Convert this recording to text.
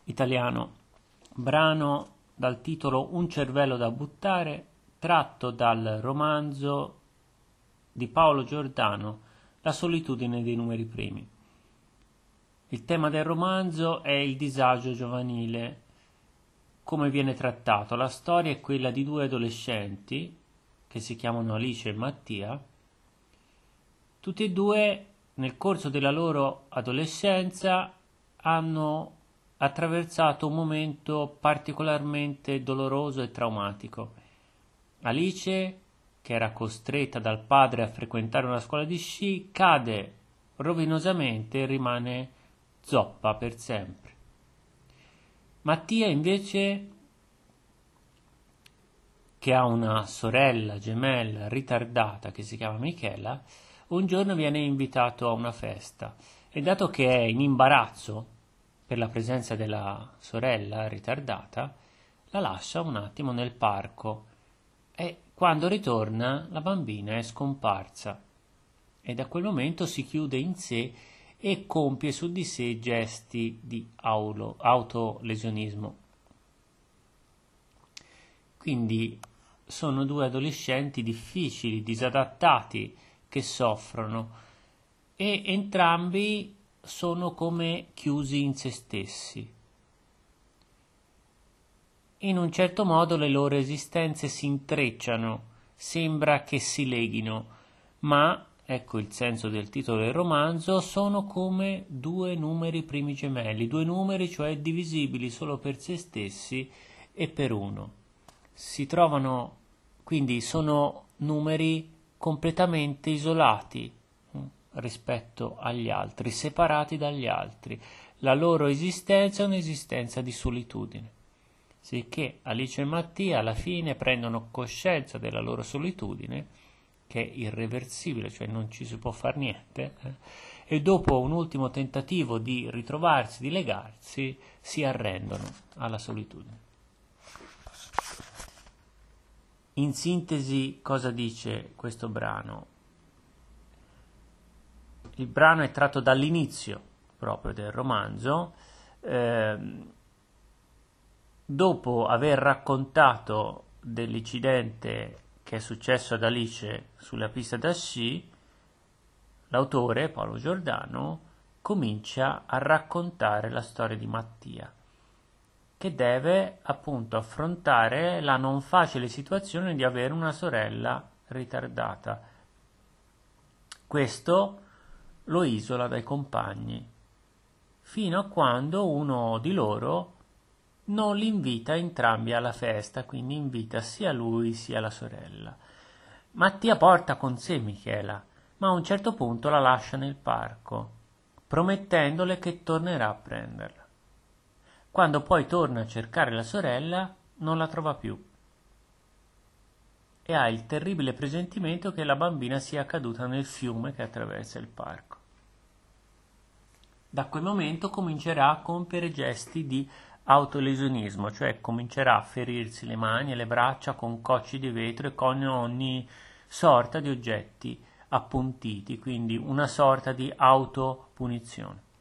Italiano, brano dal titolo Un cervello da buttare, tratto dal romanzo di Paolo Giordano, La solitudine dei numeri primi. Il tema del romanzo è il disagio giovanile. Come viene trattato? La storia è quella di due adolescenti che si chiamano Alice e Mattia. Tutti e due nel corso della loro adolescenza hanno attraversato un momento particolarmente doloroso e traumatico. Alice, che era costretta dal padre a frequentare una scuola di sci, cade rovinosamente e rimane zoppa per sempre. Mattia invece, che ha una sorella gemella ritardata che si chiama Michela, un giorno viene invitato a una festa e dato che è in imbarazzo per la presenza della sorella ritardata, la lascia un attimo nel parco e quando ritorna la bambina è scomparsa e da quel momento si chiude in sé e compie su di sé gesti di autolesionismo. Quindi sono due adolescenti difficili, disadattati, che soffrono e entrambi sono come chiusi in se stessi. In un certo modo le loro esistenze si intrecciano, sembra che si leghino, ma, ecco il senso del titolo del romanzo, sono come due numeri primi gemelli, due numeri cioè divisibili solo per se stessi e per uno. Si trovano, quindi sono numeri completamente isolati rispetto agli altri, separati dagli altri. La loro esistenza è un'esistenza di solitudine. Sicché Alice e Mattia alla fine prendono coscienza della loro solitudine, che è irreversibile, cioè non ci si può fare niente, e dopo un ultimo tentativo di ritrovarsi, di legarsi, si arrendono alla solitudine. In sintesi, cosa dice questo brano? Il brano è tratto dall'inizio proprio del romanzo. Dopo aver raccontato dell'incidente che è successo ad Alice sulla pista da sci, l'autore, Paolo Giordano, comincia a raccontare la storia di Mattia, che deve appunto affrontare la non facile situazione di avere una sorella ritardata. Questo lo isola dai compagni, fino a quando uno di loro non li invita entrambi alla festa, quindi invita sia lui sia la sorella. Mattia porta con sé Michela, ma a un certo punto la lascia nel parco, promettendole che tornerà a prenderla. Quando poi torna a cercare la sorella, non la trova più e ha il terribile presentimento che la bambina sia caduta nel fiume che attraversa il parco. Da quel momento comincerà a compiere gesti di autolesionismo, cioè comincerà a ferirsi le mani e le braccia con cocci di vetro e con ogni sorta di oggetti appuntiti, quindi una sorta di autopunizione.